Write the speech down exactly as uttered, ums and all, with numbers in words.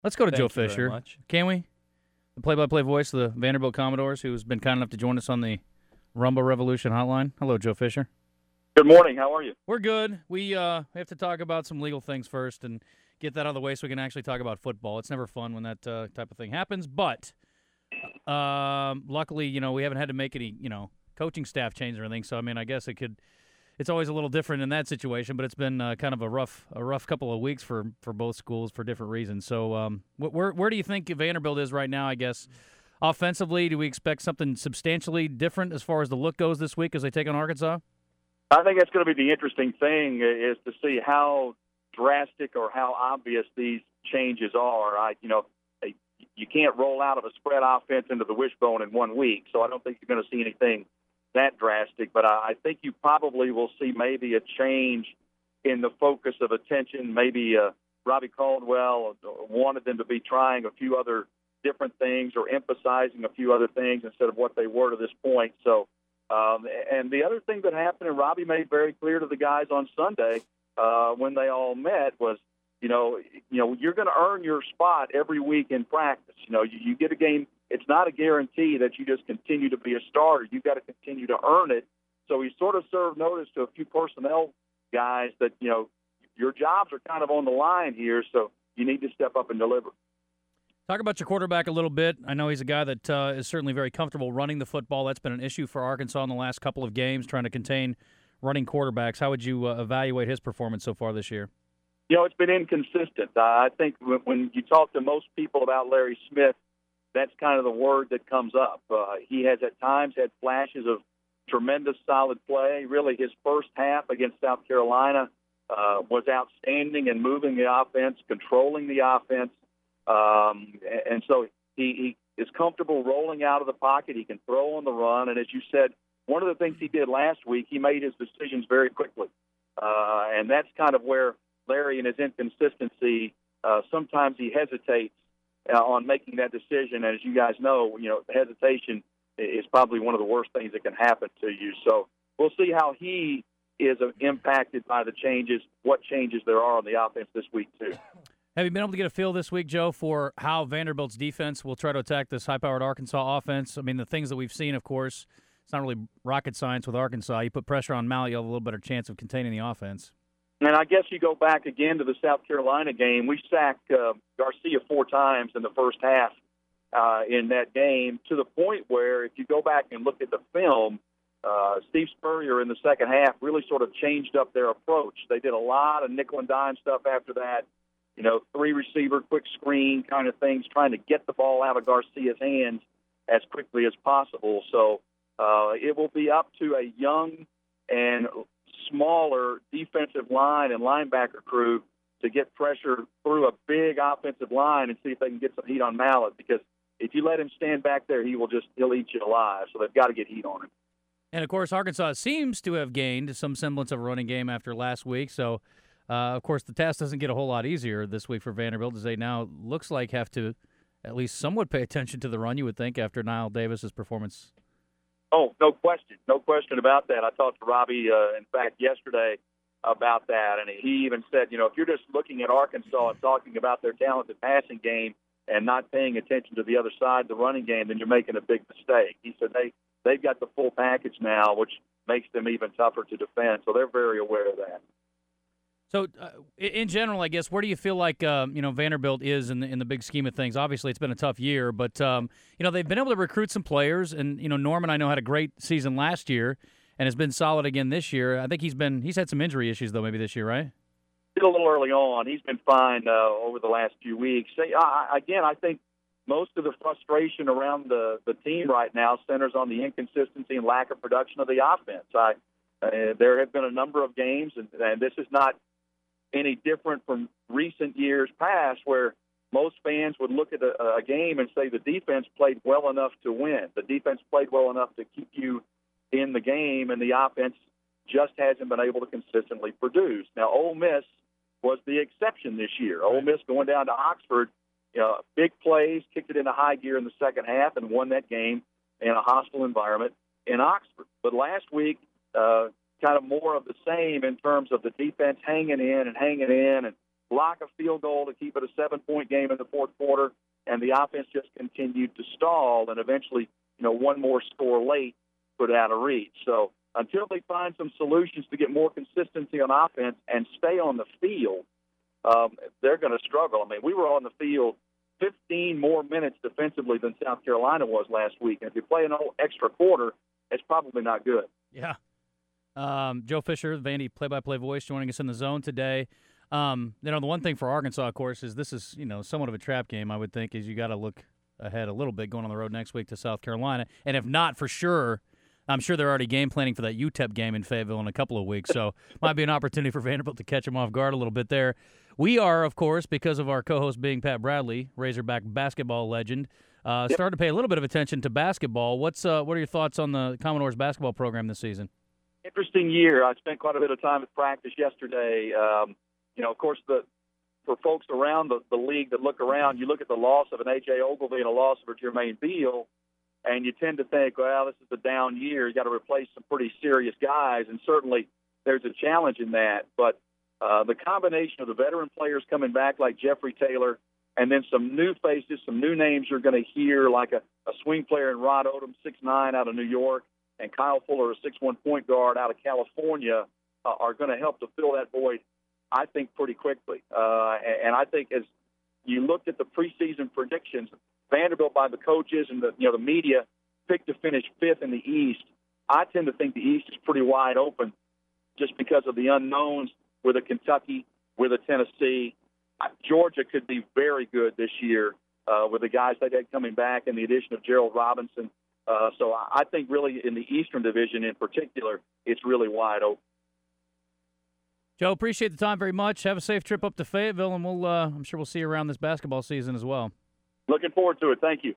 Let's go to Thank Joe you very Fisher. much. Can we? The play-by-play voice of the Vanderbilt Commodores, who's been kind enough to join us on the Rumble Revolution hotline. Hello, Joe Fisher. Good morning. How are you? We're good. We uh, have to talk about some legal things first and get that out of the way so we can actually talk about football. It's never fun when that uh, type of thing happens, but um, luckily, you know, we haven't had to make any, you know, coaching staff change or anything. So, I mean, I guess it could. It's always a little different in that situation, but it's been uh, kind of a rough, a rough couple of weeks for, for both schools for different reasons. So, um, wh- where where do you think Vanderbilt is right now? I guess offensively, do we expect something substantially different as far as the look goes this week as they take on Arkansas? I think that's going to be the interesting thing is to see how drastic or how obvious these changes are. I, you know, you can't roll out of a spread offense into the wishbone in one week, so I don't think you're going to see anything that drastic. But I think you probably will see maybe a change in the focus of attention. Maybe uh, Robbie Caldwell wanted them to be trying a few other different things or emphasizing a few other things instead of what they were to this point. So, um, and the other thing that happened, and Robbie made very clear to the guys on Sunday uh, when they all met, was, you know, you know, you're going to earn your spot every week in practice. You know, you, you get a game. It's not a guarantee that you just continue to be a starter. You've got to continue to earn it. So he sort of served notice to a few personnel guys that, you know, your jobs are kind of on the line here, so you need to step up and deliver. Talk about your quarterback a little bit. I know he's a guy that uh, is certainly very comfortable running the football. That's been an issue for Arkansas in the last couple of games, trying to contain running quarterbacks. How would you uh, evaluate his performance so far this year? You know, it's been inconsistent. Uh, I think when, when you talk to most people about Larry Smith, that's kind of the word that comes up. Uh, he has at times had flashes of tremendous solid play. Really, his first half against South Carolina uh, was outstanding in moving the offense, controlling the offense. Um, and so he, he is comfortable rolling out of the pocket. He can throw on the run. And as you said, one of the things he did last week, he made his decisions very quickly. Uh, and that's kind of where Larry and his inconsistency, uh, sometimes he hesitates uh, on making that decision. And as you guys know, you know, hesitation is probably one of the worst things that can happen to you. So we'll see how he is impacted by the changes, what changes there are on the offense this week too. Have you been able to get a feel this week, Joe, for how Vanderbilt's defense will try to attack this high-powered Arkansas offense? I mean, the things that we've seen, of course, it's not really rocket science with Arkansas. You put pressure on Mallett, you have a little better chance of containing the offense. And I guess you go back again to the South Carolina game. We sacked uh, Garcia four times in the first half uh, in that game, to the point where if you go back and look at the film, uh, Steve Spurrier in the second half really sort of changed up their approach. They did a lot of nickel and dime stuff after that. You know, three receiver, quick screen kind of things, trying to get the ball out of Garcia's hands as quickly as possible. So uh, it will be up to a young and smaller defensive line and linebacker crew to get pressure through a big offensive line and see if they can get some heat on Mallett, because if you let him stand back there, he will just he'll eat you alive. So they've got to get heat on him. And, of course, Arkansas seems to have gained some semblance of a running game after last week. So, uh, of course, the task doesn't get a whole lot easier this week for Vanderbilt, as they now looks like have to at least somewhat pay attention to the run, you would think, after Niall Davis's performance. Oh, no question. No question about that. I talked to Robbie, uh, in fact, yesterday about that, and he even said, you know, if you're just looking at Arkansas and talking about their talented passing game and not paying attention to the other side, the running game, then you're making a big mistake. He said they, they've got the full package now, which makes them even tougher to defend, so they're very aware of that. So, uh, in general, I guess, where do you feel like um, you know Vanderbilt is in the in the big scheme of things? Obviously, it's been a tough year, but um, you know they've been able to recruit some players, and you know Norman, I know, had a great season last year and has been solid again this year. I think he's been he's had some injury issues though, maybe this year, right? Still a little early on. He's been fine uh, over the last few weeks. So, uh, again, I think most of the frustration around the the team right now centers on the inconsistency and lack of production of the offense. I, uh, there have been a number of games, and, and this is not any different from recent years past, where most fans would look at a, a game and say the defense played well enough to win. The defense played well enough to keep you in the game, and the offense just hasn't been able to consistently produce. Now, Ole Miss was the exception this year. Ole Miss going down to Oxford, you know, big plays, kicked it into high gear in the second half and won that game in a hostile environment in Oxford. But last week, uh, kind of more of the same in terms of the defense hanging in and hanging in and block a field goal to keep it a seven-point game in the fourth quarter, and the offense just continued to stall, and eventually, you know, one more score late put out of reach. So until they find some solutions to get more consistency on offense and stay on the field, um, they're going to struggle. I mean, we were on the field fifteen more minutes defensively than South Carolina was last week, and if you play an extra quarter, it's probably not good. Yeah. Um, Joe Fisher, Vandy play-by-play voice, joining us in the zone today. Um, you know, the one thing for Arkansas, of course, is this is, you know, somewhat of a trap game, I would think, is you got to look ahead a little bit going on the road next week to South Carolina. And if not, for sure, I'm sure they're already game planning for that U T E P game in Fayetteville in a couple of weeks. So might be an opportunity for Vanderbilt to catch them off guard a little bit there. We are, of course, because of our co-host being Pat Bradley, Razorback basketball legend, uh, yep. starting to pay a little bit of attention to basketball. What's uh, what are your thoughts on the Commodores basketball program this season? Interesting year. I spent quite a bit of time at practice yesterday. Um, you know, of course, the for folks around the, the league that look around, you look at the loss of an A J Ogilvy and a loss of a Jermaine Beal, and you tend to think, well, this is a down year. You got to replace some pretty serious guys, and certainly there's a challenge in that. But uh, the combination of the veteran players coming back like Jeffrey Taylor, and then some new faces, some new names you're going to hear, like a, a swing player in Rod Odom, six nine out of New York, and Kyle Fuller, a six one point guard out of California, uh, are going to help to fill that void, I think, pretty quickly. Uh, and, and I think as you looked at the preseason predictions, Vanderbilt by the coaches and the you know the media picked to finish fifth in the East. I tend to think the East is pretty wide open just because of the unknowns with a Kentucky, with a Tennessee. Georgia could be very good this year uh, with the guys they've had coming back and the addition of Gerald Robinson. Uh, so I think really in the Eastern Division in particular, it's really wide open. Joe, appreciate the time very much. Have a safe trip up to Fayetteville, and we'll uh, I'm sure we'll see you around this basketball season as well. Looking forward to it. Thank you.